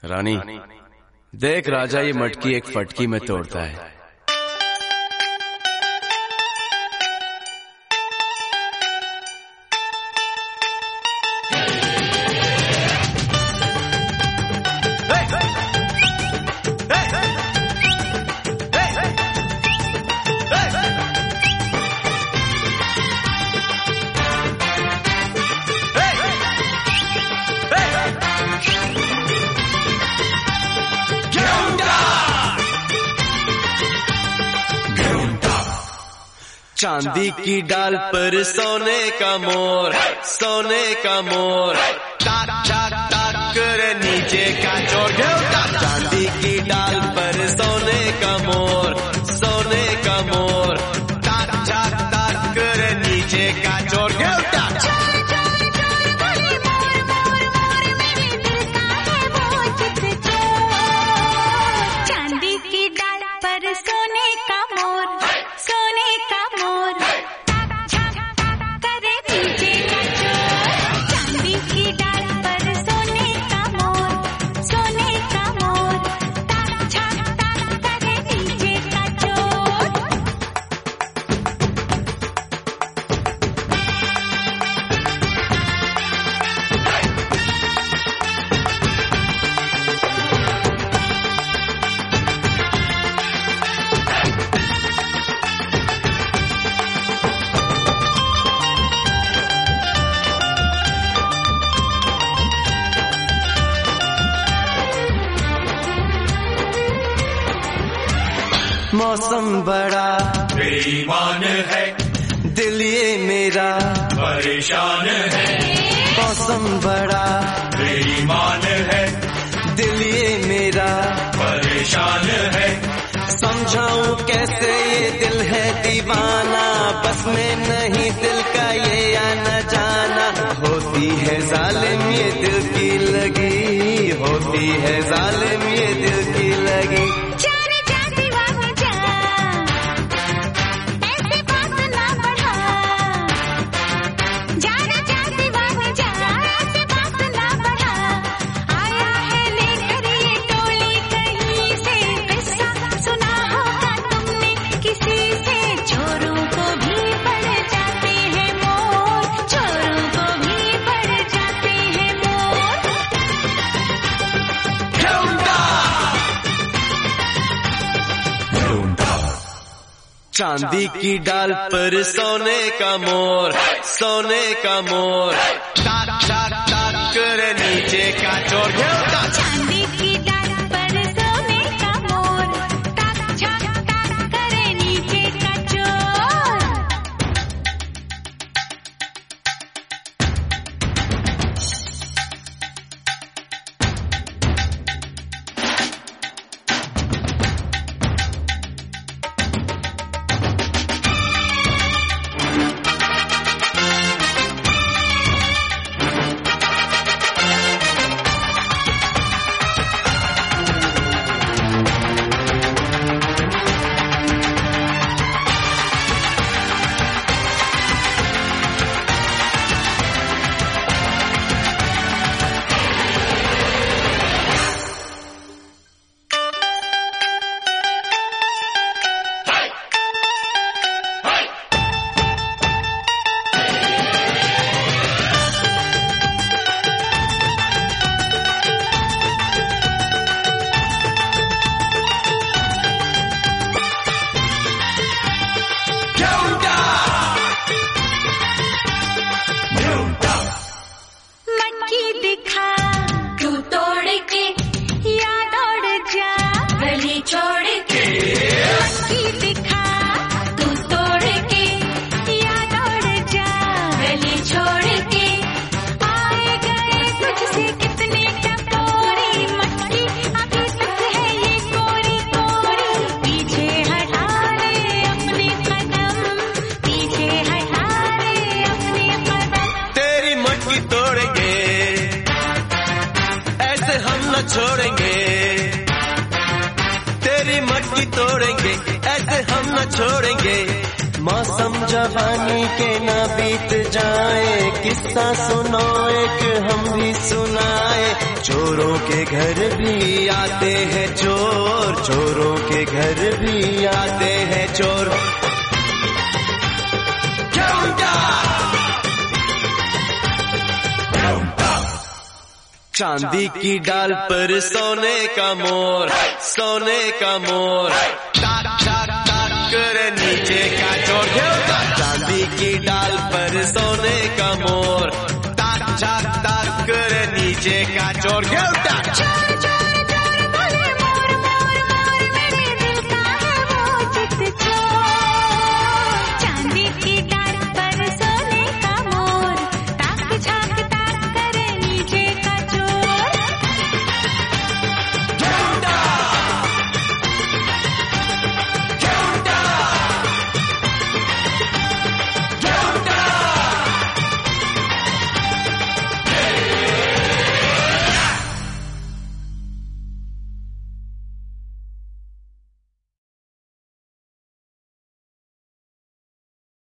रानी देख, राजा ये मटकी एक फटकी में तोड़ता है। चांदी की डाल पर सोने का मोर, सोने का मोर, टाक टाक टाक करे नीचे का चोर। चांदी की डाल पर सोने का मोर, सोने का मोर, टाक टाक टाक करे नीचे का चोर। चांदी की डाल पर सोने का मोर, सोने का मोर, करे नीचे का चोर। चांदी की डाल पर सोने का मोर, सोने का मोर, करे नीचे का चोर। मौसम बड़ा बेईमान है, दिल ये मेरा परेशान है। मौसम बड़ा बेईमान है, दिल ये मेरा परेशान है। समझाऊं कैसे ये दिल है दीवाना, बस में नहीं दिल का ये आना जाना। होती है जालिम ये दिल की लगी, होती है जालिम ये दिल की लगी। चांदी की डाल पर सोने का मोर, सोने का मोर, टाक टाक टाक करे नीचे का चोर। चांदी की डाल पर सोने का मोर, टाक टाक टाक करे नीचे का चोर। छोड़ेंगे, तेरी मटकी तोड़ेंगे, ऐसे हम न छोड़ेंगे। मौसम जवानी के ना बीत जाए, किस्सा सुनो एक हम भी सुनाए। चोरों के घर भी आते हैं चोर, चोरों के घर भी आते हैं चोर। चांदी की डाल पर सोने का मोर, सोने का मोर, टाक टाक टाक करे नीचे का चोर। चांदी की डाल पर सोने का मोर, टाक टाक टाक करे नीचे का चोर।